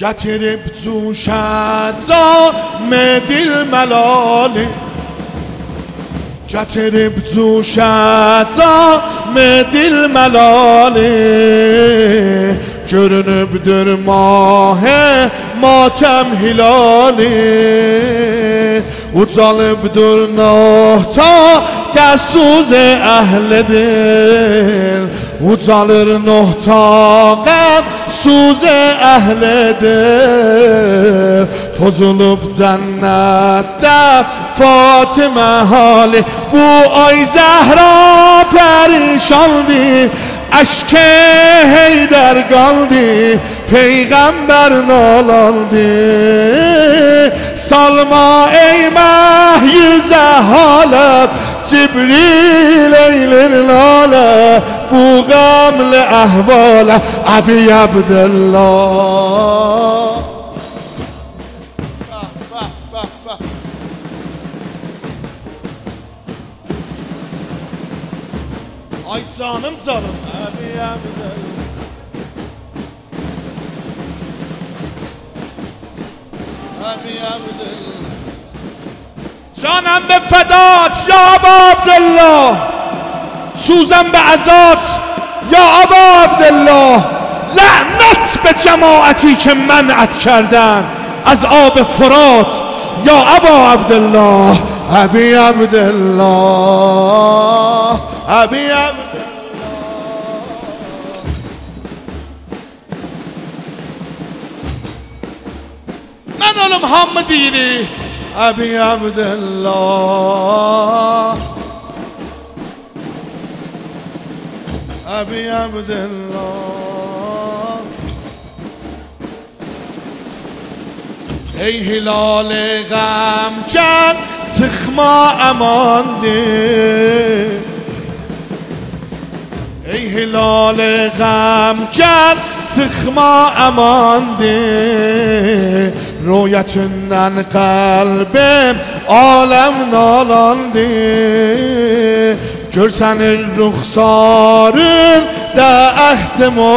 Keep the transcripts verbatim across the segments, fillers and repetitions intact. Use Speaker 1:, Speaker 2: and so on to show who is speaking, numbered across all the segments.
Speaker 1: جترب زوشد زام دل ملاله جترب زوشد زام دل ملاله جرنب در ماه ماتم هلاله و ظالب در نه تا دستوز اهل دل و ظالر نه تا غم سوز اهل دل تو ظلب جنت دف فاطمه حاله بو آی زهرا پریشان دی اشک حیدر گالدی پیغمبر نالاندی سالما ای مهیز حالت جبریل ایلر لاله بو غمل احواله ابی عبدالله ay canım canım abi abi abi abi جانم به فدات یا ابا عبدالله سوزم به عزات یا ابا عبدالله لعنت به جماعتی که منعت کردن از آب فرات یا ابا عبدالله ابی عبدالله ابی عبدالله من آل محمدینی ابی عبدالله ابی عبدالله ای هلال غمجن تخما امان ده ای هلال غمجن تخما امان ده رویتنن قلبم عالم نالانده görsən ruxsarın da əhs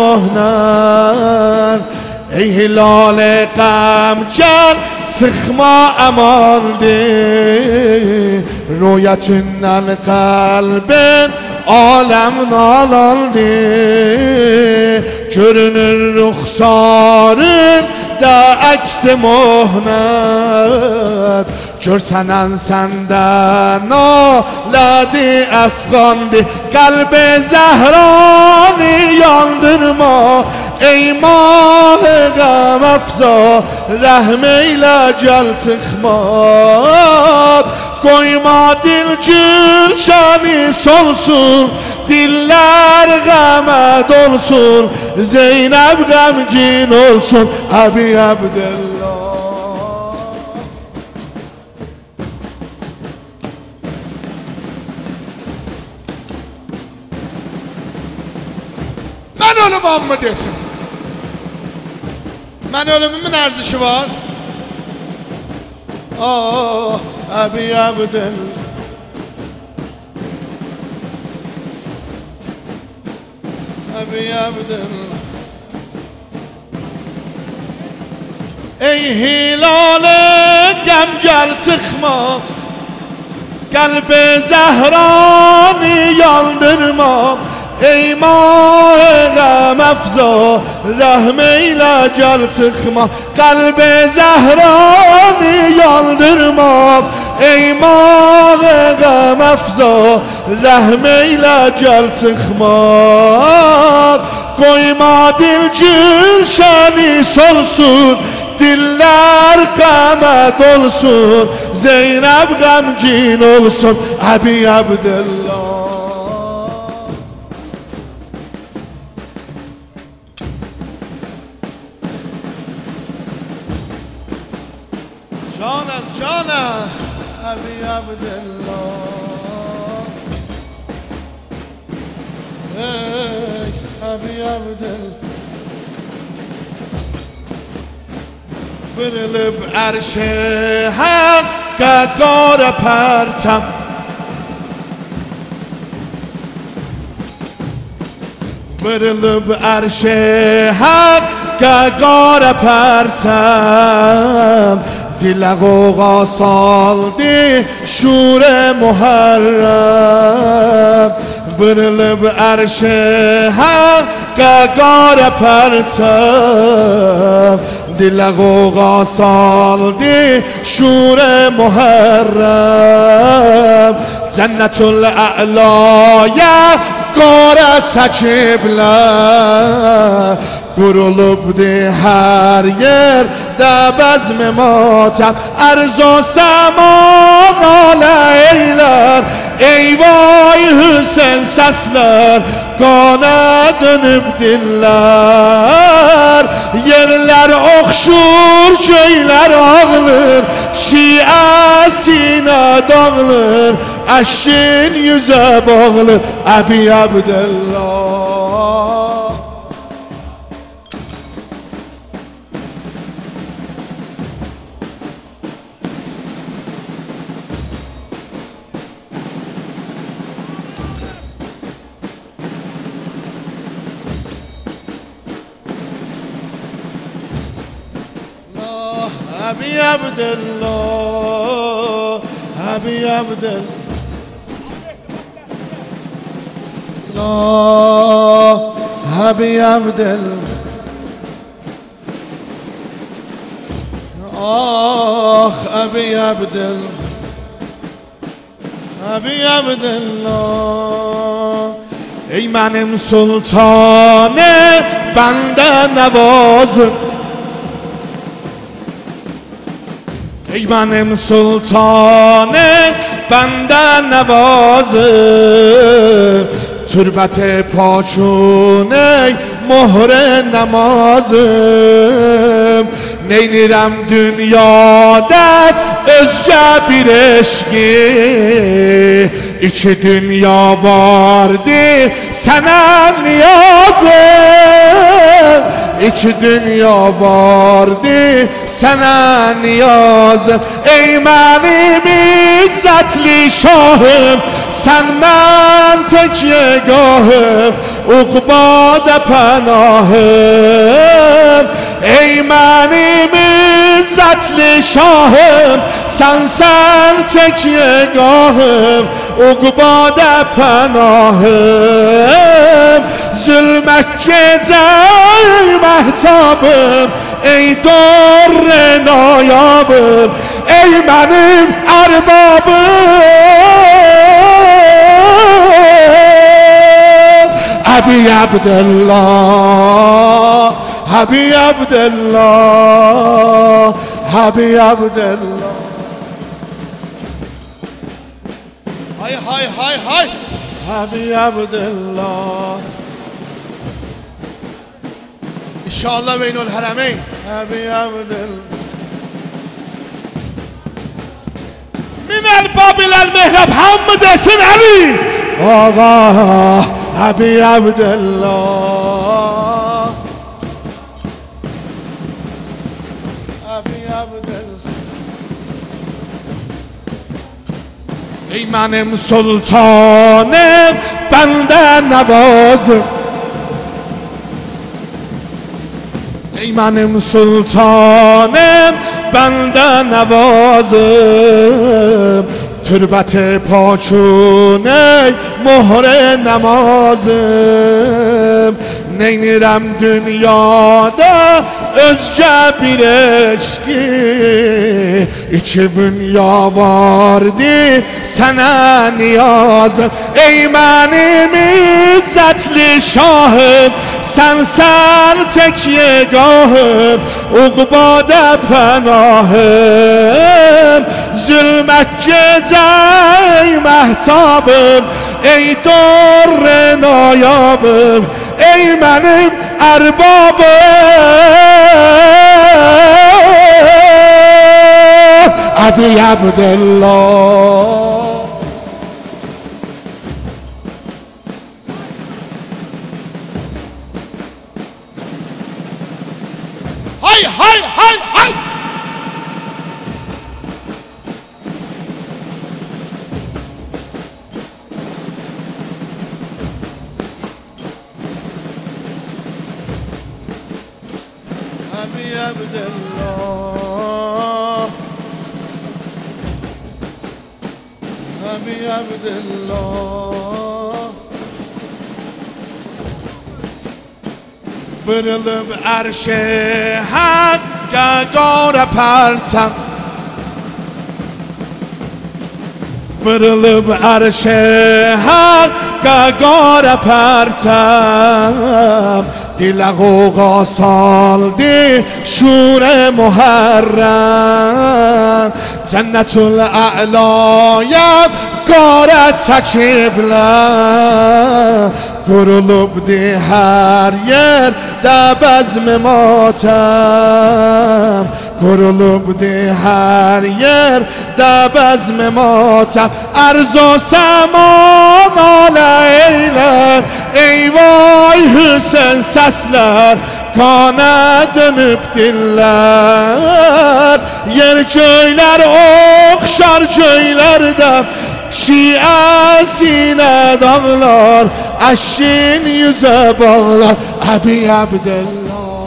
Speaker 1: muhnar ey hilal qəmgən çıxma əmandır royətindən qəlbin aləm nalandır görünür ruxsarın da əks muhnar görsenən səndən nalədi əfqandı qəlb zəhranı yandırma ey mah qəm əfza rəhm eylə gəl çıxma qoyma dil gülşəni solsun diller qəmə dolsun Zeynəb qəmgin olsun Əbi Əbdəllah Mən ölüm amma desin Mən ölümümün ərzişi var Oh Əbi Əbdəllah Əbi Əbdəllah Ey hilalı qəm gəl çıxma Qəlb zəhranı yandırma Ey mah qəm əfza rəhm eylə gəl çıxma Qəlb zəhranı yandırma Ey mah qəm əfza rəhm eylə gəl çıxma Qoyma dil gülşəni solsun Diller qəmə dolsun Zeynəb qəmgin olsun Əbi Əbdəllah Canım canım Əbi Əbdəllah Ey Əbi Əbdəllah Verilib ərşe həqqə qara pərçəm Verilib ərşe həqqə گگار پرتم دل قوقا saldı شور محرم برلب عرشه ها گگار پرتم دل قوقا saldı شور محرم جنت الاعلا قاره تکبله Qurulubdi hər yer də bəzm matəm Ərz o səman alə eylər Ey vay Hüseyn səslər Qana dönüb dillər Yerlər oxşur, köylər ağlır Şiə sinə dağılır Əşkin yüzə bağlır Əbi Əbdəllah Abi Abdullah, Abi Abdullah, Abi Abdullah, ah Abi Abdullah, Abi Abdullah, ey benim sultanı benden navazım. ای benim sultanım benden navazım Türbet paçun ey مهر namazım Neynirəm dünyada özgə bir eşki İki dünya vardı sənə niyazım İki dünya vardı sənə niyazım Ey mənim izzətli şahım Sən mən təkyegahım Uqbada pənahım Ey mənim izzətli şahım Sən sən təkyegahım Uqbada pənahım Zülmət gecə məhtabım Ey dorre nayabım Ey mənim ərbabım Abi Abdullah Abi Abdullah Abi Abdullah Hay hay hay hay Abi Abdullah İnşallah Beynul Harameyn Abi Abdullah Min el-bab il-mehrab hamd desin Ali Ağa Abi Abdullah Abi Abdullah Ey benim sultanım benden navazım Ey benim sultanım benden navazım Türbet paçun ey مهر namazım Neynirəm dünyada özgə bir eşki İki dünya vardı sənə niyazım Ey mənim izzətli şahım Sən sən təkyegahım Uqbada pənahım Zülmət gecə məhtabım Ey dorre nayabım Ey mənim ərbabım Abi Abdullah Hay hay hay hay عبدالله ابی عبدالله فرلب عرش حق گار پرتم فرلب عرش حق گار پرتم دیلقوقا سال دی شور محرم جنت الاعلایم گار تکیبلم گرلوب دی هر یر ده بزم ماتم گرلوب دی هر یر ده بزم ماتم ارز و سما مالیلر ey vay Hüseyin sesler kana dönüp diller yer köyler okşar köylerde şiasine dağlar aşin yüze bağlar Abi Abdullah